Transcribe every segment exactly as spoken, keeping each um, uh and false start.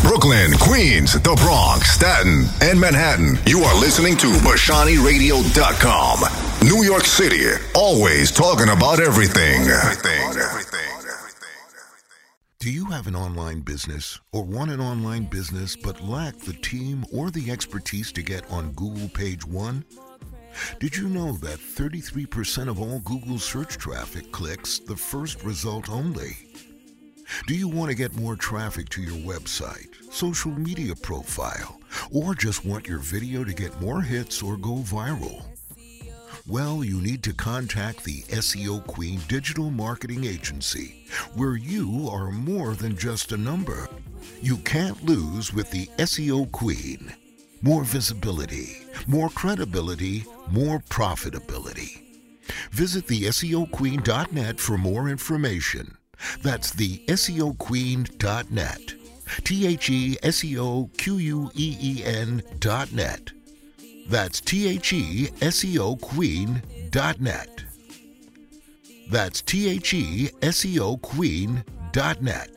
Brooklyn, Queens, the Bronx, Staten, and Manhattan. You are listening to Bashani Radio dot com. New York City, always talking about everything. Everything, everything. Do you have an online business or want an online business but lack the team or the expertise to get on Google Page One? Did you know that thirty-three percent of all Google search traffic clicks the first result only? Do you want to get more traffic to your website, social media profile, or just want your video to get more hits or go viral? Well, you need to contact the S E O Queen Digital Marketing Agency, where you are more than just a number. You can't lose with the S E O Queen. More visibility, more credibility, more profitability. Visit the S E O queen dot net for more information. That's the S E O queen dot net. T H E S E O Q U E E N dot net. That's T H E S E O Queen dot net. That's T H E S E O Queen dot net.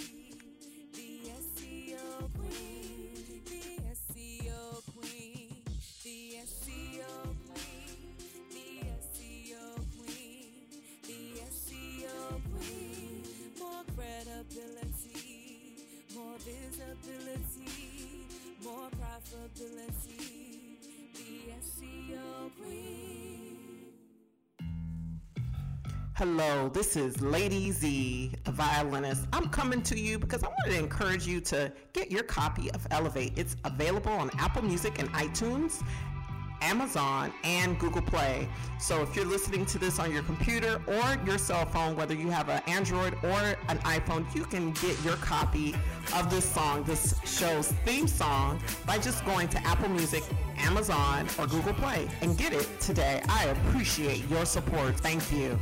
Hello, this is Lady Z, a violinist. I'm coming to you because I wanted to encourage you to get your copy of Elevate. It's available on Apple Music and iTunes, Amazon, and Google Play. So if you're listening to this on your computer or your cell phone, whether you have an Android or an iPhone, you can get your copy of this song, this show's theme song, by just going to Apple Music, Amazon, or Google Play and get it today. I appreciate your support. Thank you.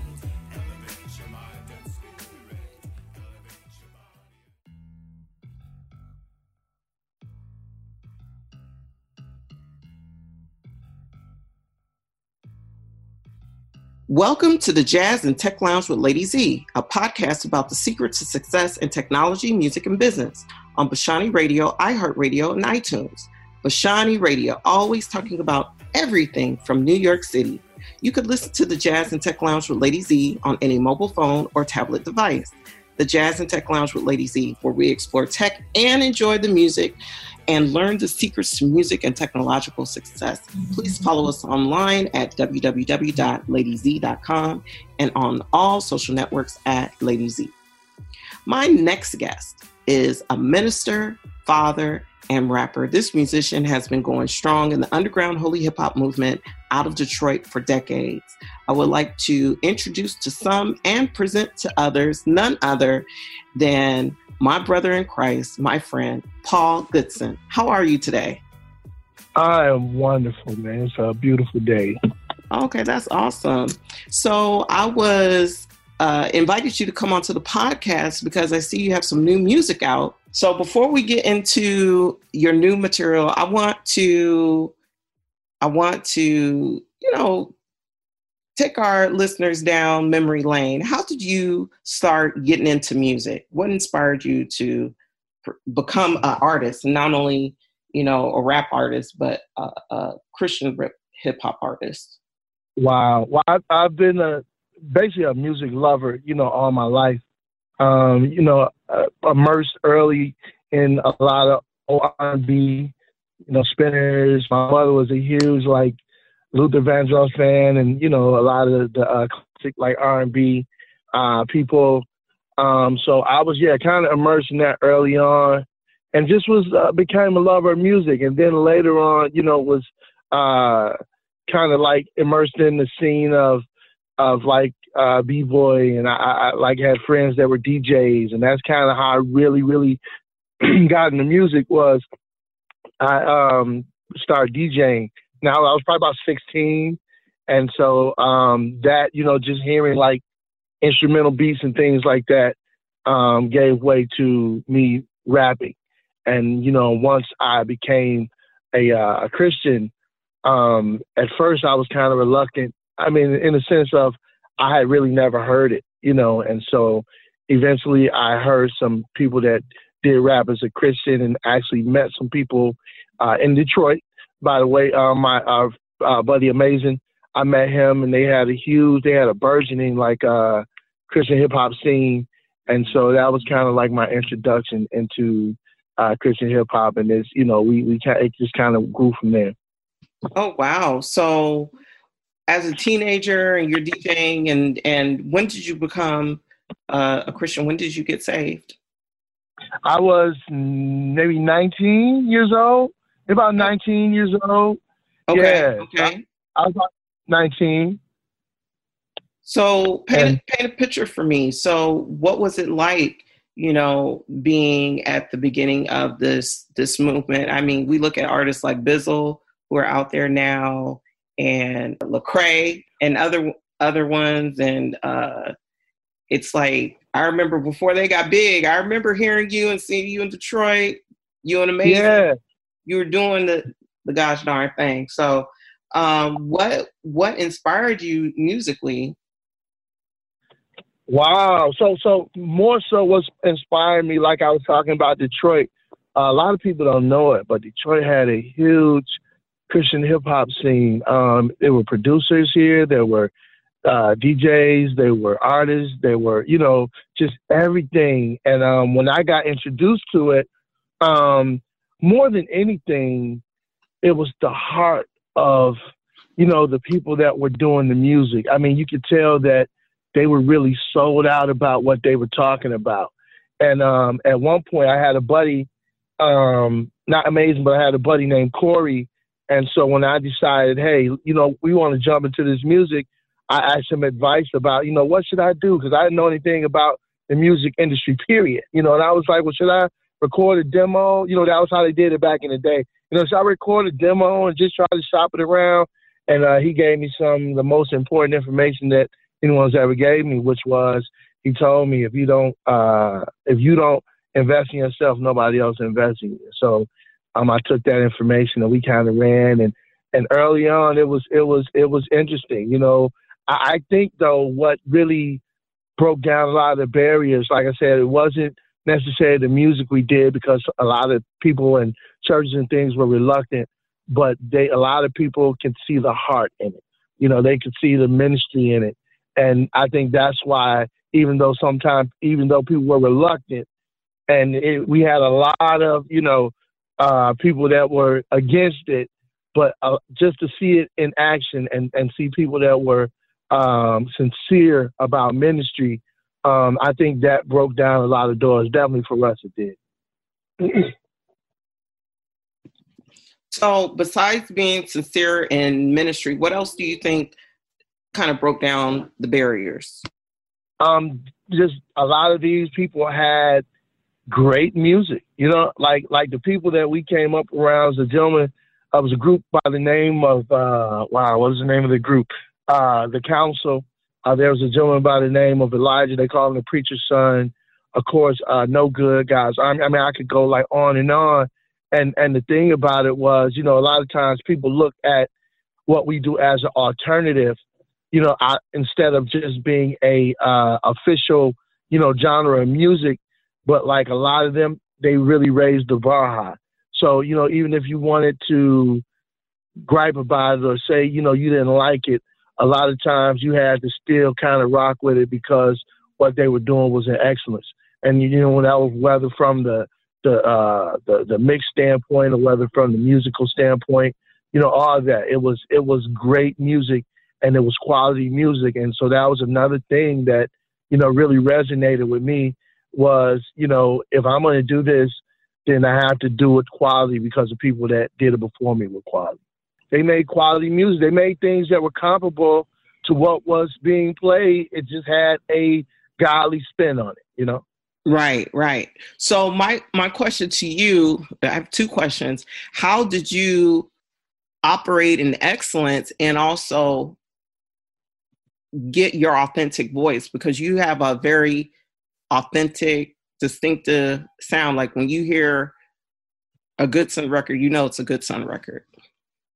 Welcome to the Jazz and Tech Lounge with Lady Z, a podcast about the secrets to success in technology, music, and business on Bashani Radio, iHeartRadio, and iTunes. Bashani Radio, always talking about everything from New York City. You could listen to the Jazz and Tech Lounge with Lady Z on any mobile phone or tablet device. The Jazz and Tech Lounge with Lady Z, where we explore tech and enjoy the music and learn the secrets to music and technological success. Please follow us online at w w w dot lady z dot com and on all social networks at Lady Z. My next guest is a minister, father, and rapper. This musician has been going strong in the underground holy hip hop movement out of Detroit for decades. I would like to introduce to some and present to others none other than my brother in Christ, my friend, Paul Goodson. How are you today? I am wonderful, man. It's a beautiful day. Okay, that's awesome. So I was uh, invited you to come onto the podcast because I see you have some new music out. So before we get into your new material, I want to, I want to, you know, take our listeners down memory lane. How did you start getting into music? What inspired you to pr- become an artist, and not only, you know, a rap artist, but a, a Christian hip hop artist? Wow. Well, I've, I've been a, basically a music lover, you know, all my life. Um, you know, uh, immersed early in a lot of R and B, you know, spinners. My mother was a huge, like, Luther Vandross fan, and, you know, a lot of the uh, classic, like, R and B uh, people. Um, so I was, yeah, kind of immersed in that early on, and just was, uh, became a lover of music. And then later on, you know, was uh, kind of like immersed in the scene of, of like, uh, B-boy, and I, I like had friends that were D Js, and that's kind of how I really, really got into music. Was I um, started DJing. Now I was probably about sixteen, and so um, that, you know, just hearing like instrumental beats and things like that um, gave way to me rapping. And, you know, once I became a, uh, a Christian, um, at first I was kind of reluctant. I mean, in the sense of I had really never heard it, you know, and so eventually I heard some people that did rap as a Christian and actually met some people uh, in Detroit. By the way, uh, my uh, uh, buddy Amazing, I met him, and they had a huge, they had a burgeoning like uh, Christian hip hop scene, and so that was kind of like my introduction into uh, Christian hip hop, and it's, you know, we we it just kind of grew from there. Oh wow! So, as a teenager, and you're DJing, and and when did you become uh, a Christian? When did you get saved? I was maybe nineteen years old, about nineteen years old. Okay. Yeah. Okay. I, I was about nineteen. So paint, And, paint a picture for me. So what was it like, you know, being at the beginning of this this movement? I mean, we look at artists like Bizzle who are out there now, and Lecrae and other other ones, and uh, it's like, I remember before they got big, I remember hearing you and seeing you in Detroit, you and Amazing. Yeah. You were doing the, the gosh darn thing. So um, what what inspired you musically? Wow. So so more so what's inspired me, like I was talking about Detroit, uh, a lot of people don't know it, but Detroit had a huge Christian hip hop scene. Um, there were producers here, there were uh, D Js, there were artists, there were, you know, just everything. And um, when I got introduced to it, um, more than anything, it was the heart of, you know, the people that were doing the music. I mean, you could tell that they were really sold out about what they were talking about. And um, at one point I had a buddy, um, not Amazing, but I had a buddy named Corey. And so when I decided, hey, you know, we want to jump into this music, I asked him advice about, you know, what should I do? Because I didn't know anything about the music industry, period. You know, and I was like, well, should I record a demo? You know, that was how they did it back in the day. You know, should I record a demo and just try to shop it around? And uh, he gave me some of the most important information that anyone's ever gave me, which was, he told me, if you don't uh, if you don't invest in yourself, nobody else invests in you. So um, I took that information and we kind of ran. And and early on, it was it was it was interesting. You know, I, I think though what really broke down a lot of the barriers, like I said, it wasn't necessarily the music we did, because a lot of people and churches and things were reluctant, but they a lot of people can see the heart in it. You know, they could see the ministry in it. And I think that's why, even though sometimes, even though people were reluctant, and it, we had a lot of, you know, uh, people that were against it, but uh, just to see it in action and, and see people that were um, sincere about ministry, um, I think that broke down a lot of doors. Definitely for us, it did. So besides being sincere in ministry, what else do you think kind of broke down the barriers? Um, just a lot of these people had great music, you know, like like the people that we came up around. Was a gentleman, uh, was a group by the name of uh, wow, what was the name of the group? Uh, the Council. Uh, there was a gentleman by the name of Elijah. They call him the Preacher's Son. Of course, uh, No Good Guys. I mean, I mean, I could go like on and on. And and the thing about it was, you know, a lot of times people look at what we do as an alternative, you know, I, instead of just being a uh, official, you know, genre of music. But like a lot of them, they really raised the bar high. So, you know, even if you wanted to gripe about it or say, you know, you didn't like it, a lot of times you had to still kind of rock with it because what they were doing was in excellence. And, you know, that was whether from the the uh, the, the mix standpoint or whether from the musical standpoint, you know, all of that. It was it was great music and it was quality music. And so that was another thing that, you know, really resonated with me was, you know, if I'm going to do this, then I have to do it quality because the people that did it before me were quality. They made quality music. They made things that were comparable to what was being played. It just had a godly spin on it, you know? Right, right. So my, my question to you, I have two questions. How did you operate in excellence and also get your authentic voice? Because you have a very authentic, distinctive sound. Like when you hear a Goodson record, you know it's a Goodson record.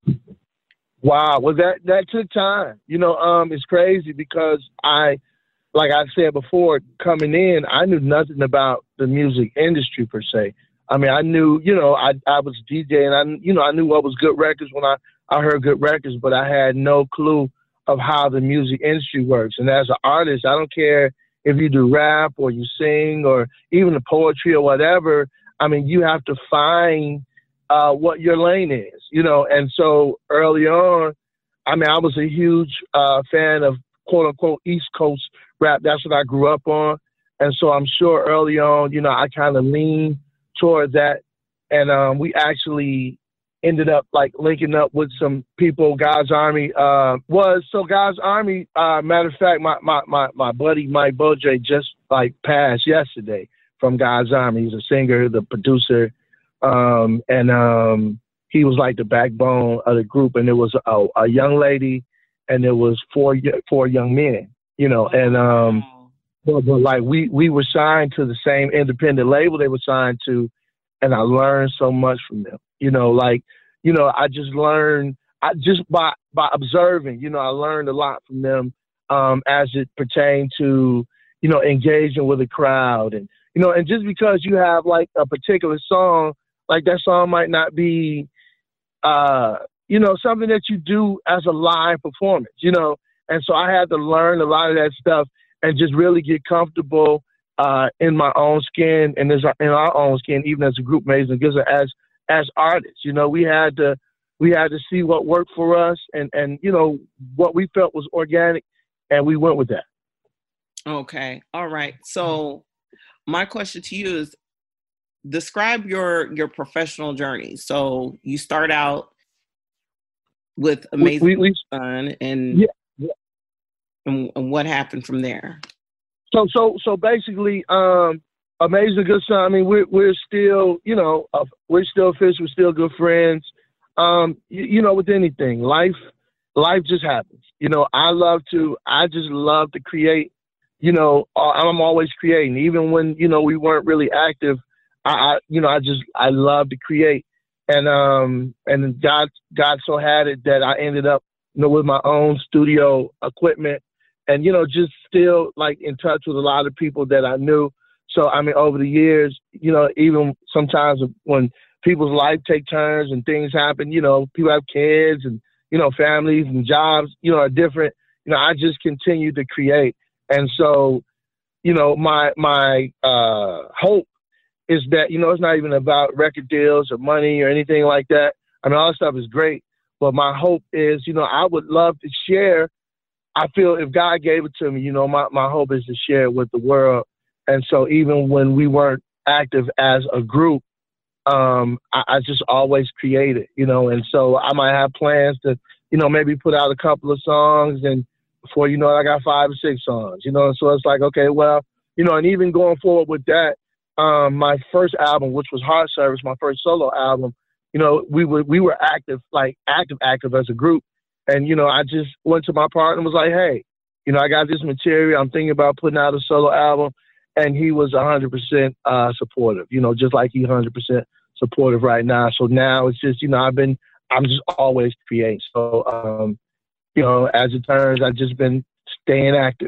Wow. Well, that, that took time. You know, um, it's crazy because I like I said before, coming in, I knew nothing about the music industry per se. I mean, I knew, you know, I I was DJing. I, you know, I knew what was good records when I, I heard good records, but I had no clue of how the music industry works. And as an artist, I don't care if you do rap or you sing or even the poetry or whatever. I mean, you have to find uh, what your lane is, you know. And so early on, I mean, I was a huge uh, fan of quote unquote East Coast rap. That's what I grew up on. And so I'm sure early on, you know, I kind of leaned toward that. And um, we actually ended up like linking up with some people. God's Army uh, was, so God's Army, uh, matter of fact, my, my, my, my buddy Mike Bojay just like passed yesterday from God's Army. He's a singer, the producer. Um, and um, he was like the backbone of the group. And there was a, a young lady and there was four, four young men, you know, and um, but, but like we, we were signed to the same independent label they were signed to. And I learned so much from them, you know, like, you know, I just learned, I just by, by observing, you know, I learned a lot from them um, as it pertained to, you know, engaging with a crowd. And, you know, and just because you have like a particular song, like that song might not be, uh, you know, something that you do as a live performance, you know. And so I had to learn a lot of that stuff and just really get comfortable uh, in my own skin and in our own skin, even as a group, Amazing Gizzard, as as artists. You know, we had to we had to see what worked for us and, and, you know, what we felt was organic, and we went with that. Okay. All right. So my question to you is, describe your your professional journey. So you start out with Amazing we, we, we, Son, and, yeah, yeah. and and what happened from there? So so so basically, um, Amazing Good Son. I mean, we're we're still, you know, uh, we're still fish. We're still good friends. Um, you, you know, with anything, life life just happens. You know, I love to. I just love to create. You know, I'm always creating, even when, you know, we weren't really active. I, I you know, I just I love to create. And um and God God so had it that I ended up, you know, with my own studio equipment, and, you know, just still like in touch with a lot of people that I knew. So I mean, over the years, you know, even sometimes when people's life take turns and things happen, you know, people have kids and, you know, families and jobs, you know, are different. You know, I just continue to create. And so, you know, my my uh hope is that, you know, it's not even about record deals or money or anything like that. I mean, all that stuff is great, but my hope is, you know, I would love to share. I feel if God gave it to me, you know, my, my hope is to share it with the world. And so even when we weren't active as a group, um, I, I just always created, you know, and so I might have plans to, you know, maybe put out a couple of songs, and before you know it, I got five or six songs, you know, and so it's like, okay, well, you know, and even going forward with that, Um, my first album, which was Heart Service, my first solo album, you know, we were we were active, like active, active as a group. And, you know, I just went to my partner and was like, hey, you know, I got this material. I'm thinking about putting out a solo album. And he was one hundred percent uh, supportive, you know, just like he's one hundred percent supportive right now. So now it's just, you know, I've been, I'm just always creating. So, um, you know, as it turns, I've just been staying active.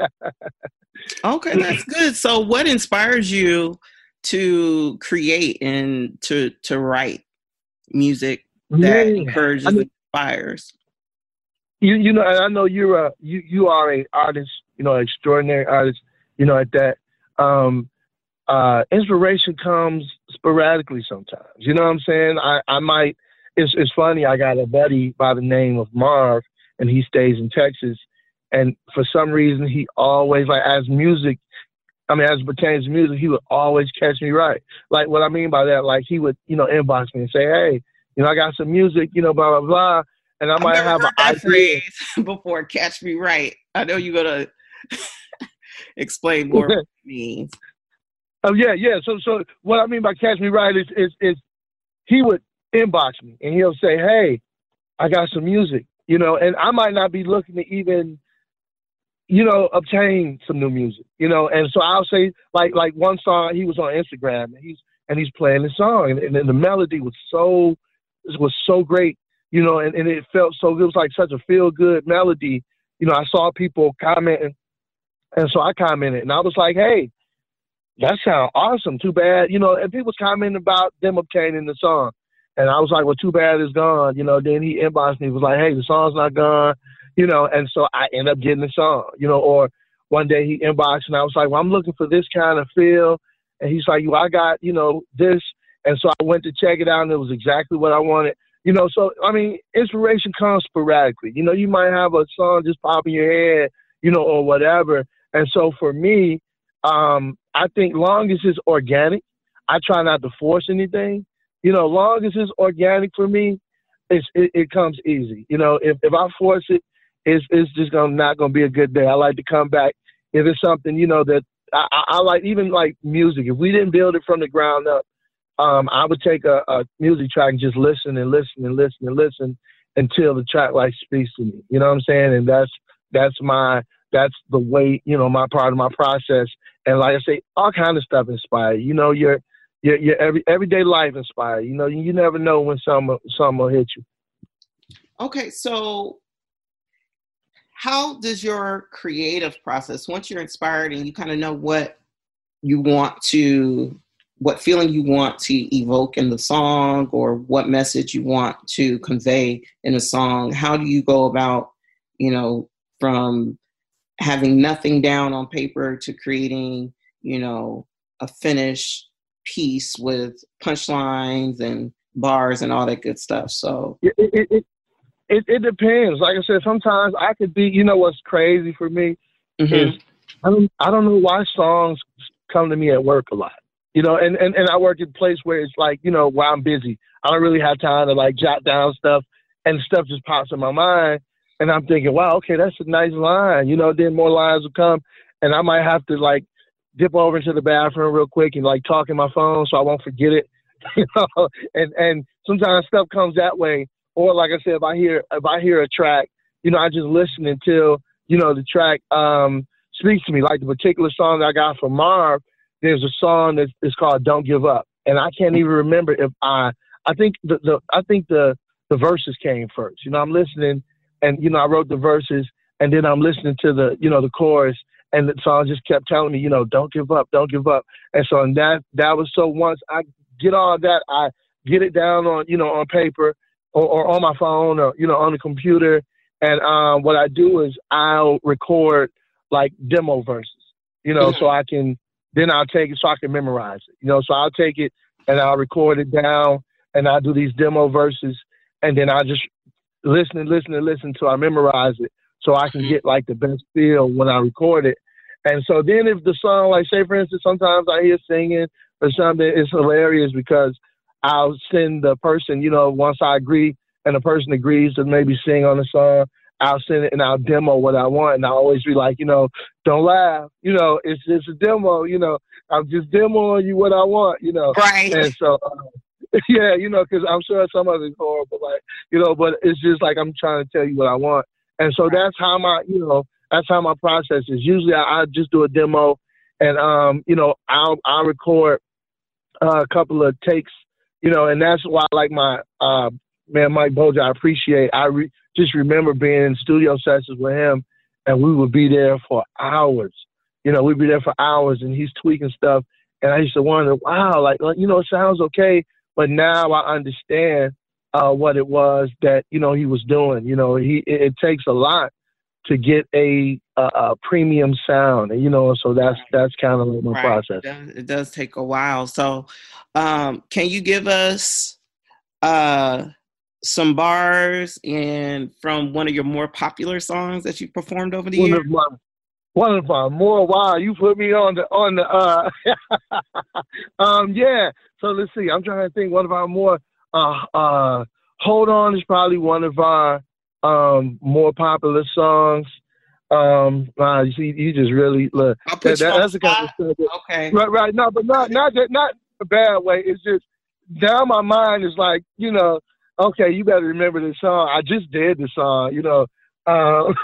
Okay, that's good. So what inspires you to create and to to write music that yeah. encourages I mean, and inspires? You you know, and I know you're a you you are a artist, you know, extraordinary artist, you know, at that. Um uh inspiration comes sporadically sometimes. You know what I'm saying? I, I might it's it's funny, I got a buddy by the name of Marv, and he stays in Texas. And for some reason, he always, like, as music, I mean, as it pertains to music, he would always catch me right. Like, what I mean by that, like, he would, you know, inbox me and say, hey, you know, I got some music, you know, blah, blah, blah. And I I've might never have heard an that idea. phrase before, catch me right. I know you're going to explain more what it means. Oh, yeah, yeah. So, so what I mean by catch me right is, is, is he would inbox me and he'll say, hey, I got some music, you know, and I might not be looking to even, you know, obtain some new music, you know, and so I'll say, like, like one song, he was on Instagram, and he's and he's playing the song, and, and, and the melody was so was so great, you know, and, and it felt so good. It was like such a feel good melody, you know. I saw people commenting And so I commented, and I was like, hey, that sounds awesome. Too bad, you know, and people was commenting about them obtaining the song. And I was like, well, too bad it's gone. You know, then he inboxed me, was like, hey, the song's not gone, you know, and so I ended up getting the song, you know, or one day he inboxed and I was like, well, I'm looking for this kind of feel. And he's like, well, I got, you know, this. And so I went to check it out and it was exactly what I wanted. You know, so, I mean, inspiration comes sporadically. You know, you might have a song just pop in your head, you know, or whatever. And so for me, um, I think long as it's organic, I try not to force anything. You know, long as it's organic for me, it's, it, it comes easy. You know, if, if I force it, it's, it's just gonna, not going to be a good day. I like to come back. If it's something, you know, that I, I, I like, even like music, if we didn't build it from the ground up, um, I would take a, a music track and just listen and listen and listen and listen until the track like speaks to me. You know what I'm saying? And that's, that's my, that's the way, you know, my part of my process. And like I say, all kind of stuff inspire you. You know, your, your, your every, everyday life inspire you. You know, you, you never know when some, some will hit you. Okay. So how does your creative process, once you're inspired and you kind of know what you want to, what feeling you want to evoke in the song or what message you want to convey in a song, how do you go about, you know, from having nothing down on paper to creating, you know, a finished piece with punchlines and bars and all that good stuff? So it, it, it, it, it depends. Like I said, sometimes I could be, you know, what's crazy for me mm-hmm. is I don't, I don't know why songs come to me at work a lot, you know, and, and, and I work in a place where it's like, you know, while I'm busy, I don't really have time to like jot down stuff and stuff just pops in my mind. And I'm thinking, wow, okay, that's a nice line. You know, then more lines will come. And I might have to, like, dip over into the bathroom real quick and, like, talk in my phone so I won't forget it. You know, and, and sometimes stuff comes that way. Or, like I said, if I hear if I hear a track, you know, I just listen until, you know, the track um, speaks to me. Like the particular song that I got from Marv, there's a song that's, that's called Don't Give Up. And I can't even remember if I – I think the, the I think the, the verses came first. You know, I'm listening – and, you know, I wrote the verses and then I'm listening to the, you know, the chorus and the song just kept telling me, you know, don't give up, don't give up. And so and that, that was so once I get all that, I get it down on, you know, on paper or, or on my phone or, you know, on the computer. And um, what I do is I'll record like demo verses, you know, mm-hmm. so I can, then I'll take it so I can memorize it, you know, so I'll take it and I'll record it down and I'll do these demo verses and then I'll just listen and listen and listen till I memorize it so I can get like the best feel when I record it. And so then if the song, like say for instance, sometimes I hear singing or something, it's hilarious because I'll send the person, you know, once I agree and the person agrees to maybe sing on the song, I'll send it and I'll demo what I want. And I'll always be like, you know, don't laugh, you know, it's just a demo, you know, I'm just demoing you what I want, you know. Right. And so, uh, yeah, you know, because I'm sure some of it's horrible, like, you know, but it's just like I'm trying to tell you what I want. And so that's how my, you know, that's how my process is. Usually I, I just do a demo and, um, you know, I'll, I'll record uh, a couple of takes, you know, and that's why I like my, uh, man, Mike Boja, I appreciate, I re- just remember being in studio sessions with him and we would be there for hours. You know, we'd be there for hours and he's tweaking stuff. And I used to wonder, wow, like, you know, it sounds okay. But now I understand uh, what it was that, you know, he was doing. You know, he it, it takes a lot to get a, a, a premium sound, and, you know, so that's that's kind of like my right. process. It does, it does take a while. So um, can you give us uh, some bars and from one of your more popular songs that you performed over the one years? Of my, one of my more, wow, you put me on the, on the, uh, um, yeah. So let's see, I'm trying to think one of our more, uh, uh, Hold On is probably one of our um, more popular songs. Um, uh, you see, you just really look. I'll put that, you that, on that's the the kind of spot. stuff that, Okay. right, right. No, but not, not that, not in a bad way. It's just down my mind is like, you know, okay, you better remember this song. I just did the song, you know, um,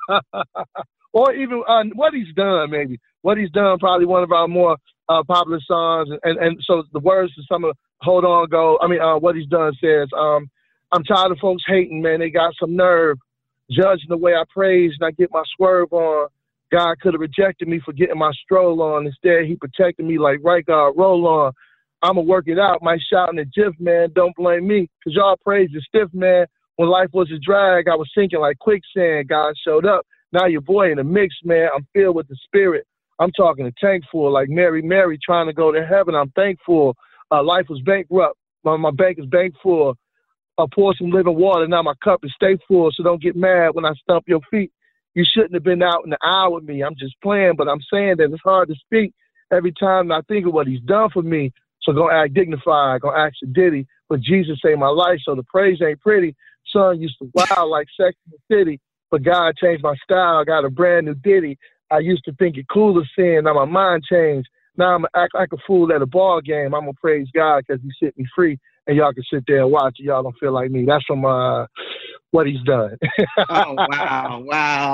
or even uh, What He's Done, maybe. What He's Done, probably one of our more uh, popular songs. And, and, and so the words to some of Hold On go, I mean, uh, What He's Done says, um, I'm tired of folks hating, man. They got some nerve, judging the way I praise and I get my swerve on. God could have rejected me for getting my stroll on. Instead, he protected me like right guard, roll on. I'ma work it out. My shouting at Jiff, man, don't blame me. Cause y'all praise the stiff, man. When life was a drag, I was sinking like quicksand. God showed up. Now your boy in the mix, man. I'm filled with the spirit. I'm talking a tank full, like Mary, Mary trying to go to heaven. I'm thankful. Uh, life was bankrupt. My, my bank is bank full. I pour some living water. Now my cup is stay full. So don't get mad when I stump your feet. You shouldn't have been out in the aisle with me. I'm just playing, but I'm saying that it's hard to speak every time I think of what he's done for me. So gonna act dignified, gonna act Diddy. But Jesus saved my life, so the praise ain't pretty. Son used to wild like Sex in the City, but God changed my style. I got a brand new ditty. I used to think it cool to sin. Now my mind changed. Now I'm gonna act like a fool at a ball game. I'm gonna praise God because he set me free, and y'all can sit there and watch it. Y'all don't feel like me. That's from uh, what he's done. Oh wow, wow.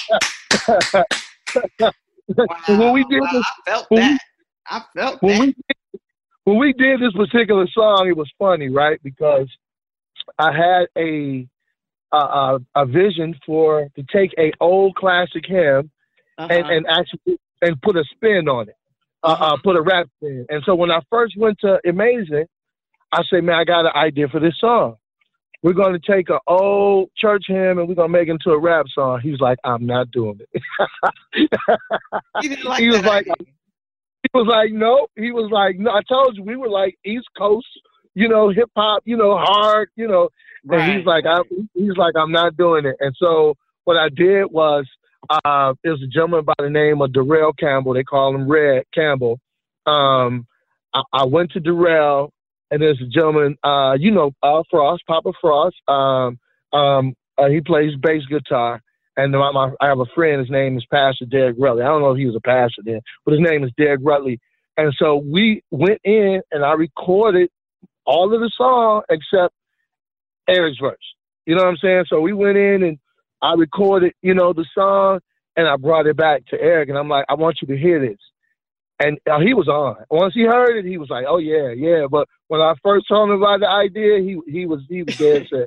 Wow. When we did Wow. this, I felt when that. we, I felt when that. we did, when we did this particular song, it was funny, right? Because I had a a, a vision for to take a old classic hymn Uh-huh. and, and actually and put a spin on it, uh, Uh-huh. uh, put a rap spin. And so when I first went to Amazing, I said, man, I got an idea for this song. We're going to take an old church hymn and we're going to make it into a rap song. He was like, I'm not doing it. He didn't like he was that like, idea. he was like, no. He was like, no. I told you we were like East Coast, you know, hip hop, you know, hard, you know. And Right. he's like, I, he's like, I'm not doing it. And so what I did was, uh, there was a gentleman by the name of Darrell Campbell. They call him Red Campbell. Um, I, I went to Darrell. And there's a gentleman, uh, you know, uh, Frost, Papa Frost. Um, um, uh, he plays bass guitar. And my, my, I have a friend, his name is Pastor Derek Rutley. I don't know if he was a pastor then, but his name is Derek Rutley. And so we went in and I recorded all of the song except Eric's verse. You know what I'm saying? So we went in and I recorded, you know, the song and I brought it back to Eric. And I'm like, I want you to hear this. And uh, he was on. Once he heard it, he was like, "Oh yeah, yeah." But when I first told him about the idea, he he was he was dead set.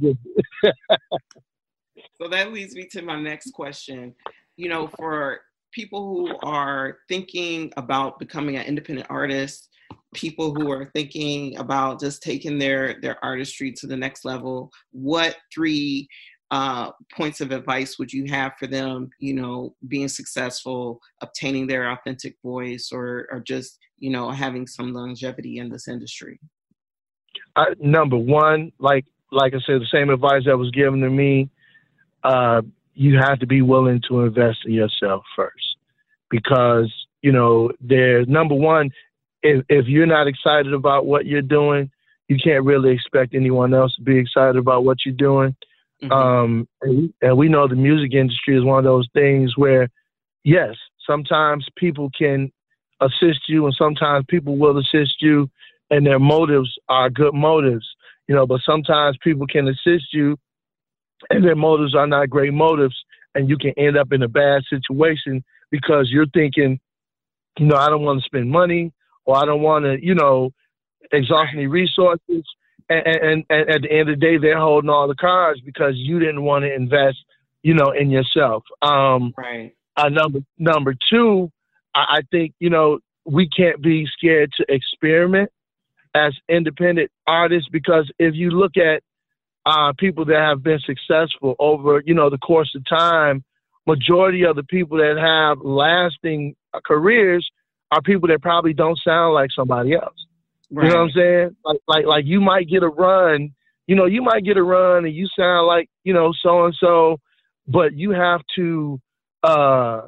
So that leads me to my next question. You know, for people who are thinking about becoming an independent artist, people who are thinking about just taking their their artistry to the next level, what three uh, points of advice would you have for them, you know, being successful, obtaining their authentic voice, or, or just, you know, having some longevity in this industry? Uh, number one, like like I said, the same advice that was given to me, uh, you have to be willing to invest in yourself first. Because, you know, there's number one, if, if you're not excited about what you're doing, you can't really expect anyone else to be excited about what you're doing. Mm-hmm. Um, and, we, and we know the music industry is one of those things where, yes, sometimes people can assist you and sometimes people will assist you and their motives are good motives, you know, but sometimes people can assist you and their motives are not great motives and you can end up in a bad situation because you're thinking, you know, I don't want to spend money or I don't want to, you know, exhaust any resources. And, and, and at the end of the day, they're holding all the cards because you didn't want to invest, you know, in yourself. Um, right. Uh, number number two, I, I think, you know, we can't be scared to experiment as independent artists because if you look at uh, people that have been successful over, you know, the course of time, majority of the people that have lasting careers are people that probably don't sound like somebody else. Right. You know what I'm saying? Like, like, like you might get a run, you know, you might get a run and you sound like, you know, so-and-so, but you have to, uh,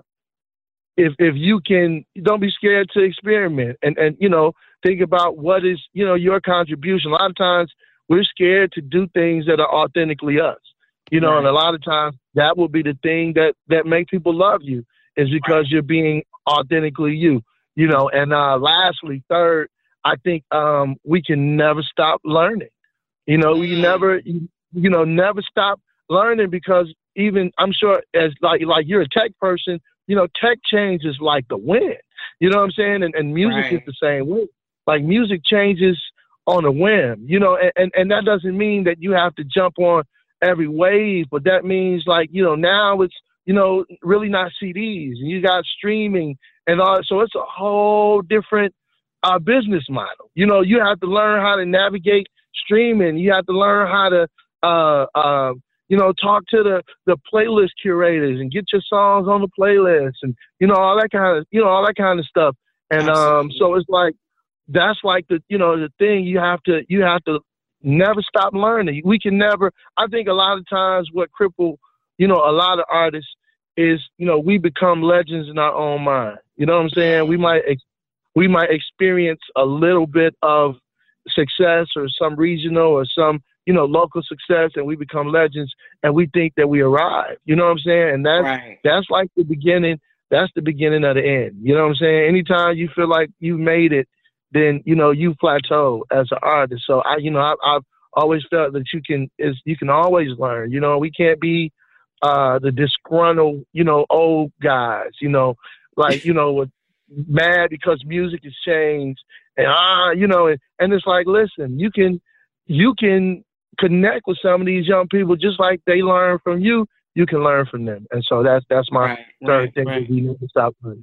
if, if you can, don't be scared to experiment and, and, you know, think about what is, you know, your contribution. A lot of times we're scared to do things that are authentically us, you know, right. And a lot of times that will be the thing that, that make people love you is because right. You're being authentically you, you know, and, uh, lastly, third, I think um, we can never stop learning. You know, mm. we never, you, you know, never stop learning because even I'm sure as like like you're a tech person, you know, tech changes like the wind. You know what I'm saying? And, and music right. is the same way. Like music changes on a whim. You know, and, and and that doesn't mean that you have to jump on every wave, but that means like you know now it's you know, really not C Ds. And you got streaming and all. So it's a whole different uh, business model. You know, you have to learn how to navigate streaming. You have to learn how to, uh, uh, you know, talk to the, the playlist curators and get your songs on the playlist and, you know, all that kind of, you know, all that kind of stuff. And um, so it's like, that's like the, you know, the thing you have to, you have to never stop learning. We can never, I think a lot of times what cripple, you know, a lot of artists is, you know, we become legends in our own mind. You know what I'm saying? We might, ex- we might experience a little bit of success or some regional or some, you know, local success, and we become legends, and we think that we arrived. You know what I'm saying? And that's right. that's like the beginning. That's the beginning of the end. You know what I'm saying? Anytime you feel like you made it, then you know you plateau as an artist. So I, you know, I, I've always felt that you can is you can always learn. You know, we can't be uh, the disgruntled, you know, old guys. You know, like you know, with mad because music has changed, and ah, you know, and, and it's like, listen, you can you can. connect with some of these young people just like they learn from you, you can learn from them. And so that's that's my right, third right, thing right. that we need to stop doing.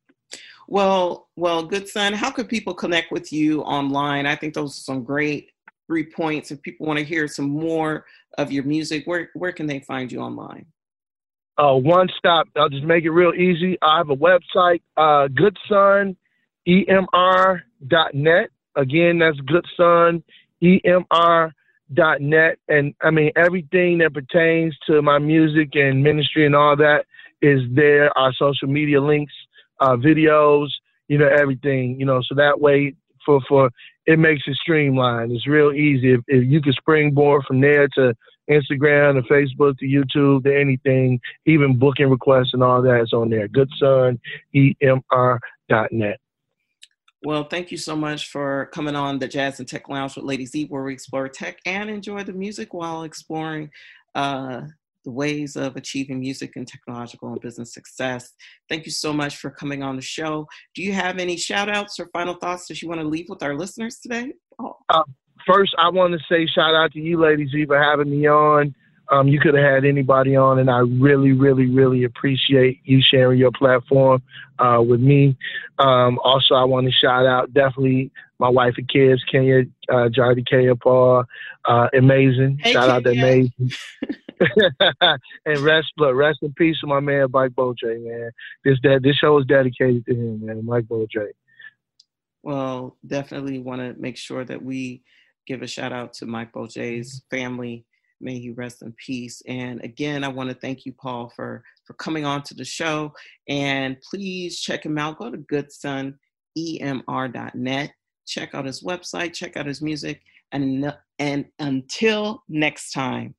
Well, well, Goodson, how could people connect with you online? I think those are some great three points. If people want to hear some more of your music, where where can they find you online? Uh, one stop. I'll just make it real easy. I have a website, uh, goodson E M R dot net. Again, that's Goodson E M R dot net. And I mean, everything that pertains to my music and ministry and all that is there. Our social media links, uh, videos, you know, everything, you know, so that way for, for, it makes it streamlined. It's real easy. If, if you can springboard from there to Instagram to Facebook to YouTube to anything, even booking requests and all that is on there. Goodson E M R dot net. Well, thank you so much for coming on the Jazz and Tech Lounge with Lady Z, where we explore tech and enjoy the music while exploring uh, the ways of achieving music and technological and business success. Thank you so much for coming on the show. Do you have any shout outs or final thoughts that you want to leave with our listeners today? Oh. Uh, first, I want to say shout out to you, Lady Z, for having me on. Um, you could have had anybody on, and I really, really, really appreciate you sharing your platform uh, with me. Um, also, I want to shout out definitely my wife and kids, Kenya, uh, Jardy, Kenya, Paul, uh, amazing. Hey, shout Kenya. out to amazing. And rest, look, rest in peace to my man, Mike Beaudry, man. This that this show is dedicated to him, man, Mike Beaudry. Well, definitely want to make sure that we give a shout out to Mike Beaudry's family. May he rest in peace. And again, I want to thank you, Paul, for, for coming on to the show. And please check him out. Go to goodson E M R dot net. Check out his website. Check out his music. And, and until next time.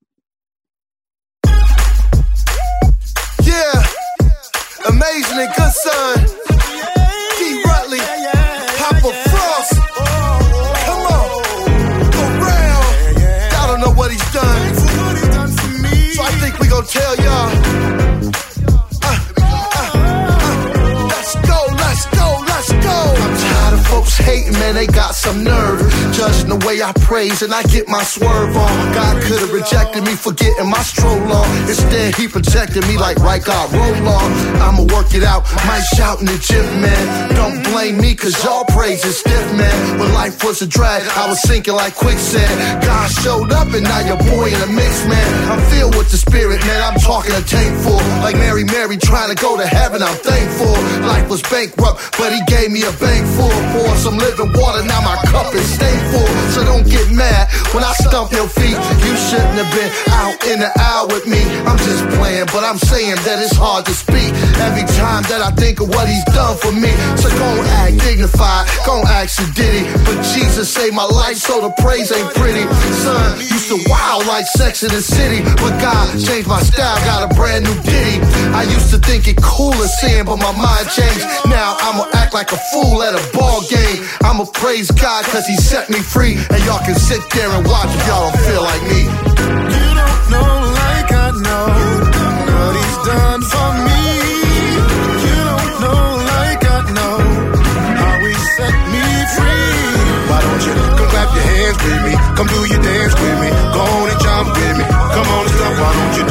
Yeah. Amazingly Goodson. D. Rutley. Papa Frost. Come on. Go round. Y'all don't know what he's done. So I think we gon' tell y'all. Uh, uh, uh, let's go, let's go, let's go. I'm tired of folks hating, man, they got some nerve. Judging the way I praise and I get my swerve on. God could've rejected me for getting my stroll on. Instead, he protected me like right God roll on. I'ma work it out, might shout in the gym, man. Don't blame me, cause y'all praise is stiff, man. When life was a drag, I was sinking like quicksand. God showed up and now your boy in a mix, man. I'm filled with the spirit, man, I'm talking a tank full. Like Mary Mary trying to go to heaven, I'm thankful. Life was bankrupt, but he gave me a bank full. Pour some living water, now my cup is stay full. So don't get mad when I stump your feet. You shouldn't have been out in the aisle with me. I'm just playing, but I'm saying that it's hard to speak every time that I think of what he's done for me. So gon' act dignified, gon' act so diddy. But Jesus saved my life, so the praise ain't pretty. Son, used to wild like Sex in the City, but God changed my style, got a brand new ditty. I used to think it cool as sin, but my mind changed. Now I'ma act like a fool at a ball game. I'ma praise God cause he set me free. And y'all can sit there and watch if y'all don't feel like me. You don't know like I know what he's done for me. You don't know like I know how he set me free. Why don't you come clap your hands with me? Come do your dance with me. Go on and jump with me. Come on and stop. Why don't you do what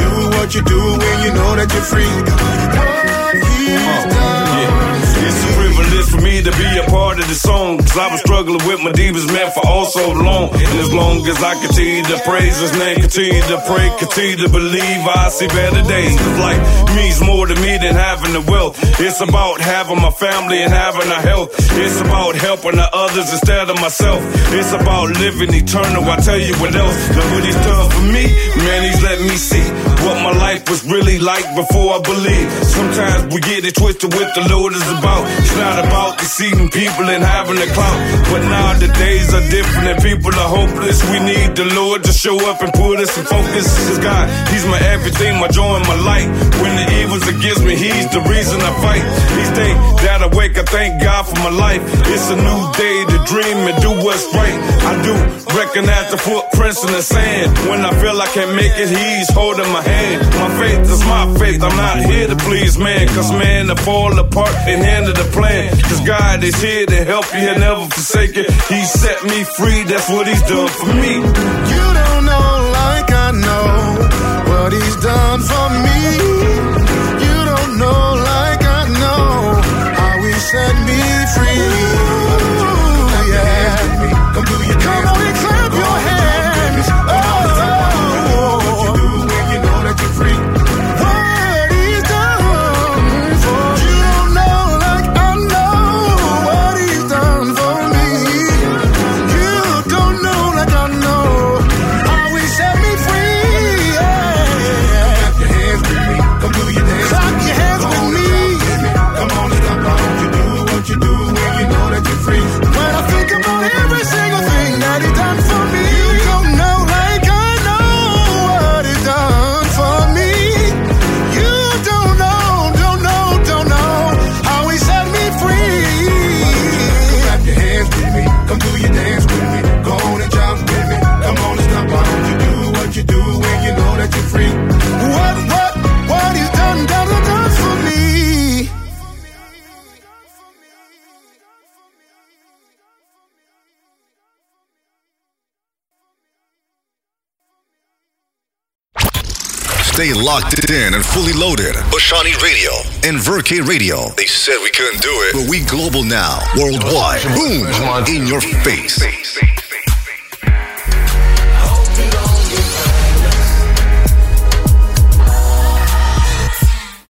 what you do when you know that you're free. What he's done. It's a privilege for me to be a part of the song, cause I was struggling with my demons, man, for all so long. And as long as I continue to praise his name, continue to pray, continue to believe, I see better days. Cause life means more to me than having the wealth. It's about having my family and having a health. It's about helping the others instead of myself. It's about living eternal. I tell you what else, look what he's done for me. Man, he's let me see what my life was really like before I believe. Sometimes we get it twisted with the Lord is about. It's not about deceiving people and having a clout. But now the days are different and people are hopeless. We need the Lord to show up and put us in focus. Cause God, he's my everything, my joy and my light. When the evil's against me, he's the reason I fight. Each day that I wake, I thank God for my life. It's a new day to dream and do what's right. I do recognize the footprints in the sand. When I feel I can't make it, he's holding my hand. My faith is my faith, I'm not here to please man. Cause man, to fall apart and handle the plan. Cause God is here to help you, he'll never forsake you. He set me free, that's what he's done for me. You don't know like I know what he's done for me. You don't know like I know how he set me free. Ooh, yeah. Come do your Come on and clap your hands. Oh, oh, what you do when you know that you're free. What he's done for you. You don't know like I know what he's done for me. You don't know like I know how he set me free. Yeah. Clap your hands with me. Come do your dance. Clap your hands with me. Come on and stop out. You do what you do when you know that you're free. When I think about every single thing that he done for me, you don't know like I know what he done for me. You don't know, don't know, don't know how he set me free. Clap your hands with me, come do your dance with me, go on and jump with me. Come on and stop, why don't you do what you do when you know that you're free? What, what, what he's done, done, done for me. Stay locked in and fully loaded. Bashani Radio and Verke Radio. They said we couldn't do it, but we global now, worldwide. Boom, in your face.